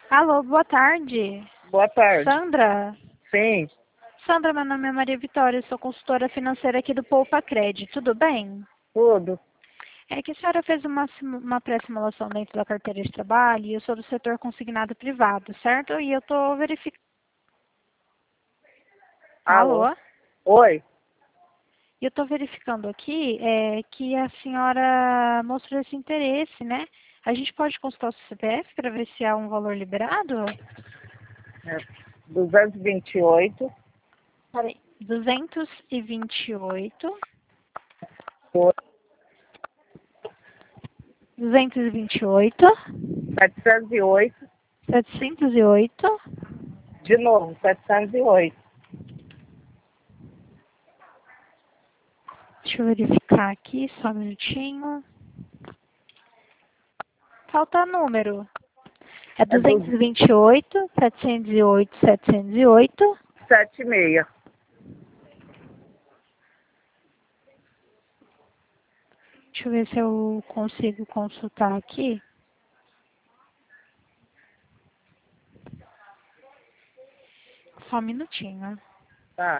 Alô, boa tarde. Boa tarde. Sandra? Sim, Sandra, meu nome é Maria Vitória, eu sou consultora financeira aqui do Poupa Cred, tudo bem? tudo. É que a senhora fez uma pré-simulação dentro da carteira de trabalho e eu sou do setor consignado privado, certo? E eu estou verificando... Alô? Alô? Oi? E eu estou verificando aqui que a senhora mostrou esse interesse, né? A gente pode consultar o seu CPF para ver se há um valor liberado? É 228, Peraí. 228, oi, 228, 708, 708. de novo, 708. Deixa eu verificar aqui, só um minutinho. Falta número. É É do 228, 708, 708. 76. Deixa eu ver se eu consigo consultar aqui. Só um minutinho. Tá,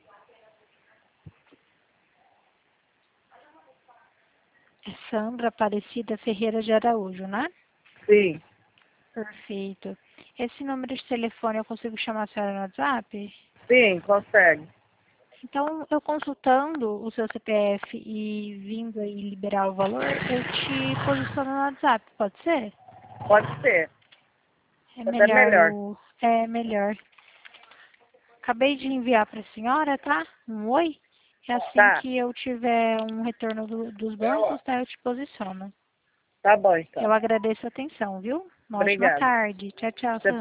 É Sandra Aparecida Ferreira de Araújo, né? sim, Perfeito. Esse número de telefone eu consigo chamar a senhora no WhatsApp? sim, consegue. Então, eu consultando o seu CPF e vindo aí liberar o valor, eu te posiciono no WhatsApp, pode ser? Pode ser, É até melhor melhor. É melhor. Acabei de enviar para a senhora, tá? Um oi. E assim Tá, que eu tiver um retorno dos bancos, tá? Eu te posiciono. tá bom então. Eu agradeço a atenção, viu? Uma ótima Obrigada. tarde. Tchau, tchau. Você